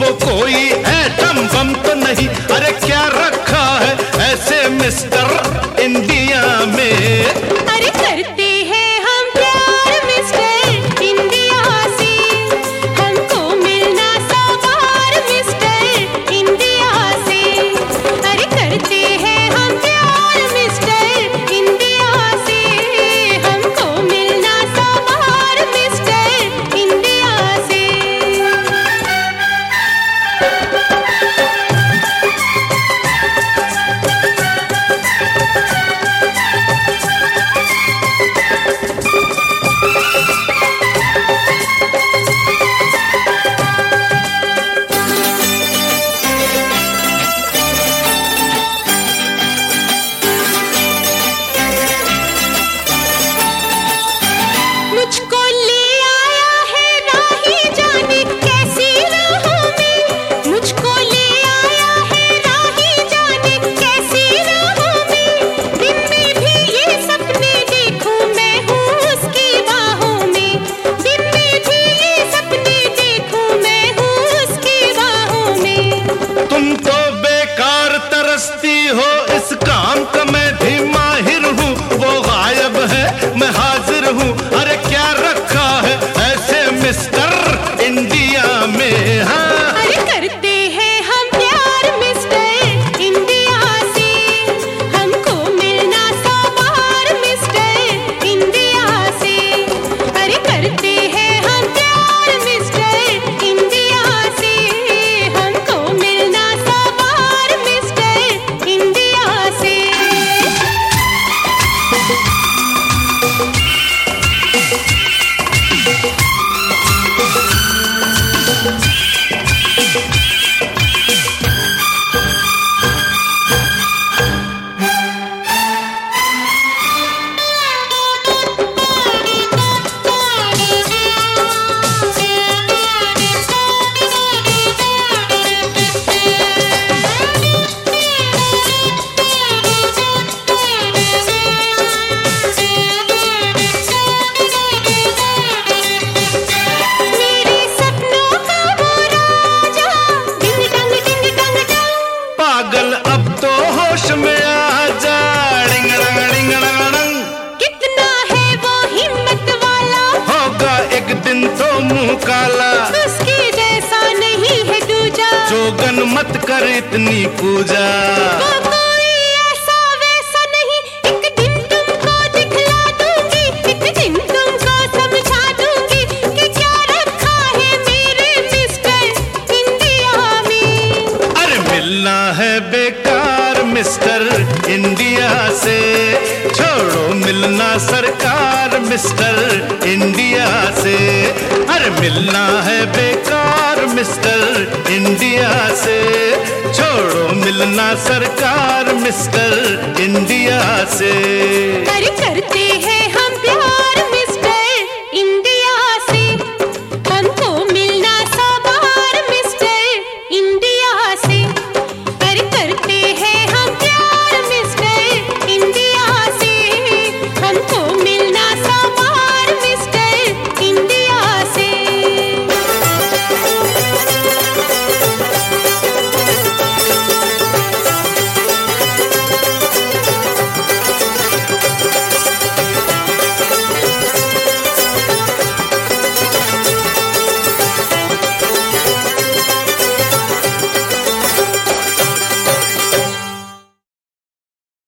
वो कोई atom bomb तो नहीं, अरे क्या रखा है ऐसे मिस्टर इंडिया में। अरे करते हैं हम प्यार मिस्टर इंडिया से, हमको मिलना सवार मिस्टर इंडिया से। अरे करते हैं हम प्यार मिस्टर इंडिया से, हमको मिलना सवार मिस्टर इंडिया से। मुझको ले आया है राही जाने कैसी राहों में, मुझको ले आया है राही जाने कैसी राहों में। दिन में भी ये सपने देखूं मैं हूँ उसकी बाहों में, दिन में भी ये सपने देखूं मैं हूँ उसकी बाहों में। तुम तो बेकार तरसती हो, इस काम का मैं भी माहिर हूँ। वो गायब है मैं हाजिर हूँ, अरे क्या रखा है ऐसे मिस्टर इंडिया में। हाँ अरे करते हैं हम प्यार मिस्टर इंडिया से, हमको मिलना सवार मिस्टर इंडिया से। अरे करते हैं हम प्यार मिस्टर इंडिया से, हमको मिलना सवार मिस्टर इंडिया से। मेरे सपनों का वो राजा डिंग डंग डिंग डंग डंग, पागल अब तो होश में आ जा, डिंग डंग डिंग डंग डंग। कितना है वो हिम्मत वाला, होगा एक दिन तो मुंह काला, उसके जैसा नहीं है दूजा। जोगन मत कर इतनी पूजा। वो कोई ऐसा वैसा नहीं, एक दिन तुमको दिखला दूंगी, एक दिन तुमको समझा दूंगी कि क्या रखा है मेरे मिस्टर इंडिया में। अरे मिलना है बेकार मिस्टर इंडिया से, छोड़ो मिलना सरकार मिस्टर इंडिया से। अरे मिलना है बेकार मिस्टर इंडिया से, छोड़ो मिलना सरकार मिस्टर इंडिया से। अरे करते हैं हम